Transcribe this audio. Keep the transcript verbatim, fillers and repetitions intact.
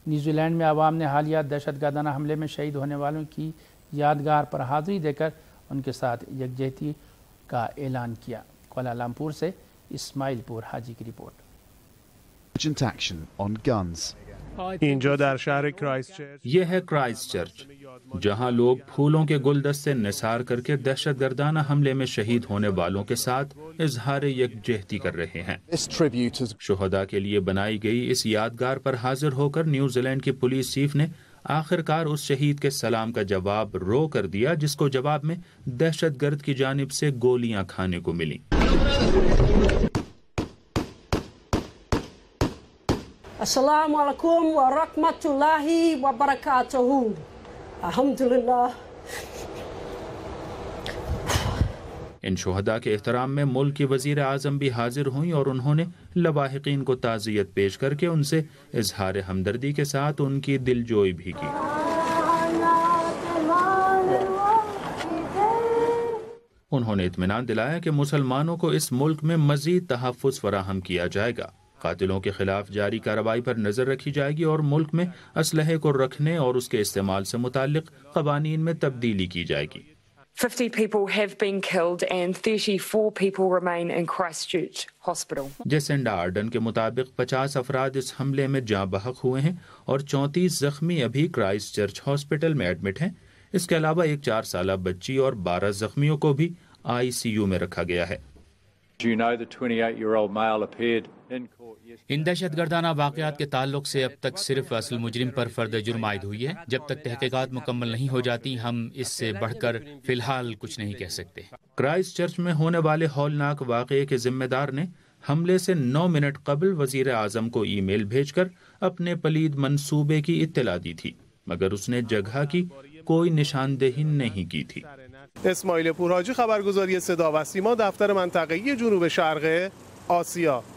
New Zealand میں عوام نے حالیہ دہشت گردانہ حملے میں شہید ہونے والوں کی یادگار پر حاضری دے کر ان کے ساتھ یکجہتی کا اعلان کیا۔ کوالالمپور سے اسماعیل پور حاجی کی رپورٹ۔ اینجا در شهر کرائسٹ یہ ہے کرائسٹ چرچ، جہاں لوگ پھولوں کے گلدستے نثار کر کے دہشت گردانہ حملے میں شہید ہونے والوں کے ساتھ اظہار یکجہتی کر رہے ہیں۔ شہداء کے لیے بنائی گئی اس یادگار پر حاضر ہو کر نیوزی لینڈ کی پولیس چیف نے آخر کار اس شہید کے سلام کا جواب رو کر دیا جس کو جواب میں دہشت گرد کی جانب سے گولیاں کھانے کو ملیں۔ السلام علیکم ورحمۃ اللہ وبرکاتہ۔ الحمدللہ۔ ان شہداء کے احترام میں ملک کی وزیر اعظم بھی حاضر ہوئیں اور انہوں نے لواحقین کو تعزیت پیش کر کے ان سے اظہار ہمدردی کے ساتھ ان کی دلجوئی بھی کی۔ انہوں نے اطمینان دلایا کہ مسلمانوں کو اس ملک میں مزید تحفظ فراہم کیا جائے گا، قاتلوں کے خلاف جاری کارروائی پر نظر رکھی جائے گی اور ملک میں اسلحے کو رکھنے اور اس کے استعمال سے متعلق قوانین میں تبدیلی کی جائے گی۔ fifty people have been killed and thirty-four people remain in Christchurch Hospital. Jacinda Ardern کے مطابق پچاس افراد اس حملے میں جاں بحق ہوئے ہیں اور چونتیس زخمی ابھی کرائسٹ چرچ ہاسپٹل میں ایڈمٹ ہیں۔ اس کے علاوہ ایک چار سالہ بچی اور بارہ زخمیوں کو بھی آئی سی یو میں رکھا گیا ہے۔ ان دہشت گردانہ واقعات کے تعلق سے اب تک صرف اصل مجرم پر فرد جرم عائد ہوئی ہے۔ جب تک تحقیقات مکمل نہیں ہو جاتی ہم اس سے بڑھ کر فی الحال کچھ نہیں کہہ سکتے۔ کرائسٹ چرچ میں ہونے والے ہولناک واقعے کے ذمہ دار نے حملے سے نو منٹ قبل وزیر اعظم کو ای میل بھیج کر اپنے پلید منصوبے کی اطلاع دی تھی، مگر اس نے جگہ کی کوئی نشاندہی نہیں کی تھی۔ اسماعیل پور حاجی، خبرگزاری صدا و سیما، دفتر منطقه‌ای جنوب شرق آسیا۔